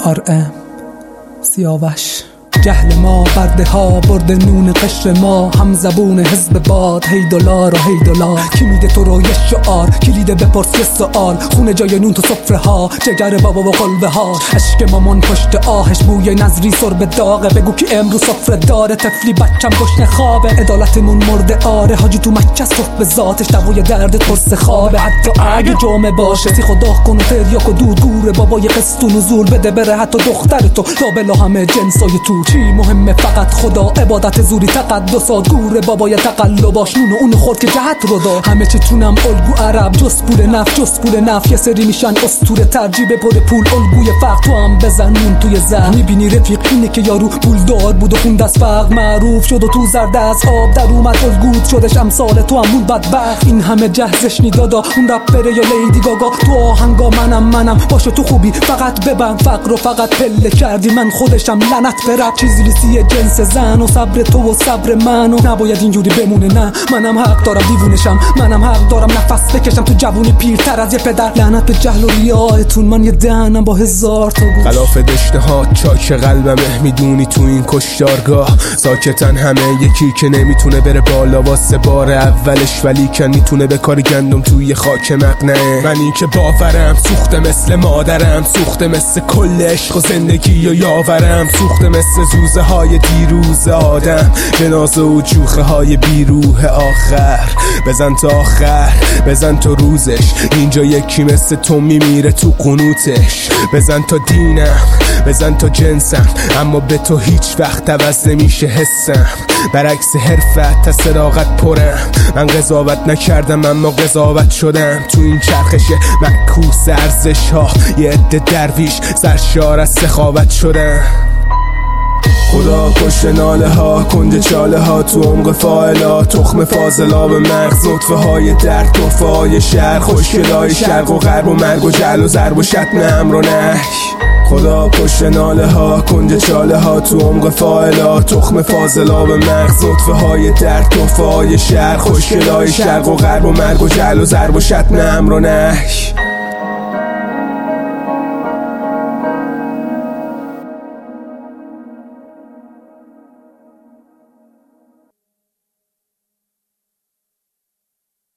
RM سیاوش. جهل ما برده ها برده نون قشر ما، هم زبون حزب باد هی دلار و هی دلار. کی میده تو رو یه شعار، کلیده بپرس یه سوال. خونه جای نون تو سفره ها، جگر بابا و قلبه ها. عشق مامان پشت آهش، بوی نظری سر به داغه. بگو کی امروز سفره داره، طفلی بچم گشنه خوابه. عدالتمون مرده آره، حاجی تو مکه صف به ذاتش. دوای درد ترس خوابه، حتی اگه جامعه باشه. سی خدا کن و تریاک و دود گوره، بابای قسط و نزول بده بره حتی دختر تو. تا بلا همه جنسای تو چی مهمه، فقط خدا. عبادت زوری تقدسات، گوره بابای تقلباش. نون و اون خورد که جهت رو دا. همه چی تونم الگو عرب، جز پول نف جز پول نف. یه سری میشن اسطوره، ترجیب پر پول الگوی فقر. تو هم بزن نون توی زهر. میبینی رفیق اینه که یارو پول دار بود و خوند از فقر معروف شد و تو زرد از آب در اومد الگوت شدش. امثال تو همون بدبخت. این همه جهزش نیدادا، اون رپره یا لیدی گاگا. تو آهنگا منم باشه تو خوبی فقط ببند. فقر رو فقط پله کردی، من خودشم لعنت برب. چیزی لیسی جنس زن و صبر تو و صبر من و نباید اینجوری بمونه. نه منم حق دارم دیوونشم، منم حق دارم نفس بکشم تو جوونی پیرتر از یه پدر. لعنت به جهل و ریاهتون، من یه دهنم با 1000 تا گوش. خلاف دشته چاک قلبمه، میدونی تو این کشتارگاه ساکتن همه. یکی که نمیتونه بره بالا واسه بار اولش، ولی که میتونه به کار گندم توی خاک مقنعه. من این که باورم سوخته مثل مادرم، سوخته مثل کل عشق و زندگی و یاورم. سوخته مثل زوزه های دیروز آدم، جنازه و جوخه های بیروح آخر. بزن تا آخر، بزن تا روزش. اینجا یکی مثل تو میمیره تو قنوتش. بزن تا دینم، بزن تا جنسم، اما به تو هیچ وقت عوض نمیشه حسم. برعکس حرفت تا صداقت پرم. من قضاوت نکردم اما قضاوت شدم. تو این چرخش معکوس ارزش ها یه عده درویش سرشار از سخاوت شدم. خدا پشت ناله ها، کنج چاله ها، تو عمق فاعلا. تخم فاضلا به مغز، نطفه های درد، طرفه های شهر. خوشگلای شرق و غرب و مرگ و جل و ضرب و شتم امر و نهی. خدا پشت ناله ها، کنج چاله ها، تو عمق فاعلا. تخم فاضلا به مغز، نطفه های درد، طرفه های شهر. خوشگلای شرق و غرب و مرگ و جل و ضرب و شتم امر و نهی.